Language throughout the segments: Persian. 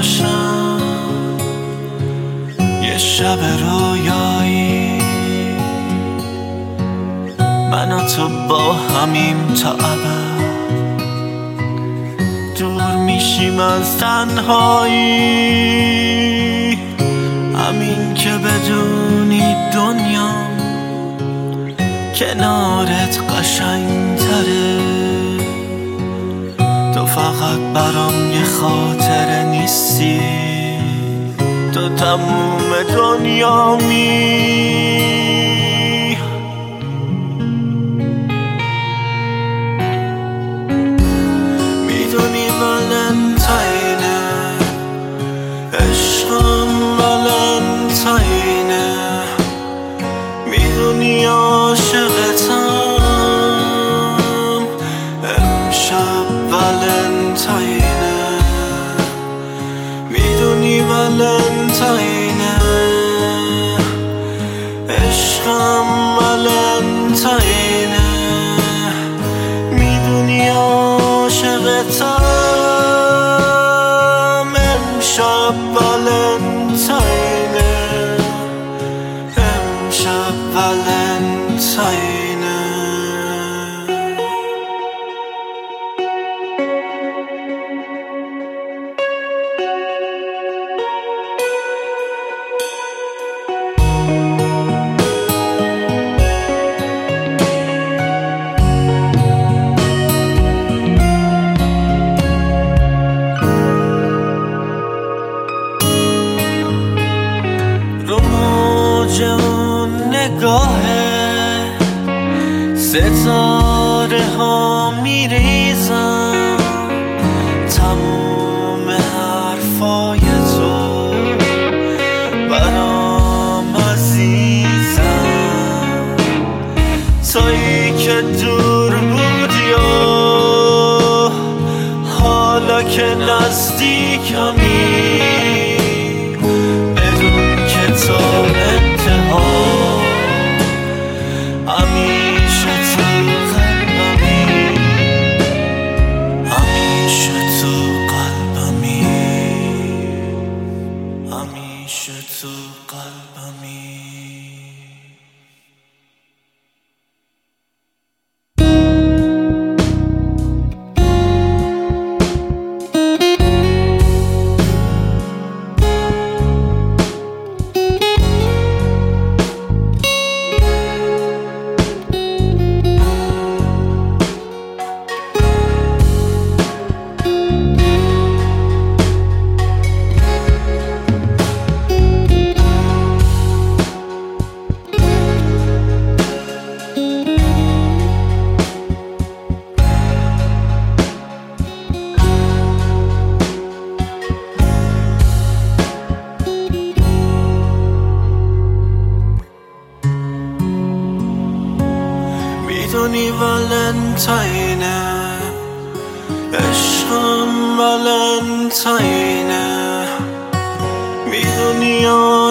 باشم یه شب رویایی، من و تو با همیم تا ابد، دور میشیم از تنهایی. همین که بدونی دنیا کنارت قشنگتره، تو فقط برام یه خاطره نیستی، تو تموم دنیامی. میدونی ولنتاینه، عشقم ولنتاینه، میدونی عاشقتم، امشب ولنتاینه، میدونی ولنتاینه، عشقم ولنتاینه، میدونی عاشقتم، امشب ولنتاینه، امشب ولنتاینه. رو موج اون نگاهه ستاره ها میریزم، تموم حرفای تو برام عزیزم، تویی که دور بودی و حالا که نزدیکمی، بدون که تا انتها همیشه تو قلبمی، همیشه تو قلبمی، همیشه تو قلبمی. میدونی ولنتاینه، عشقم ولنتاینه، میدونی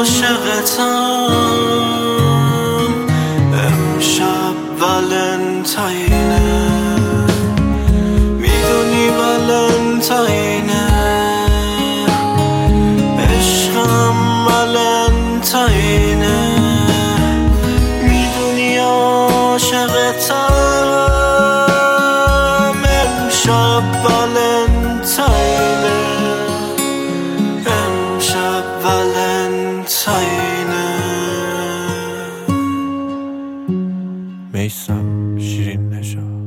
عاشقتم، امشب ولنتاینه، میدونی ولنتاینه، عشقم ولنتاینه، میدونی عاشقتم، امشب ولنتاینه، امشب ولنتاینه. میثم شیرین نژاد.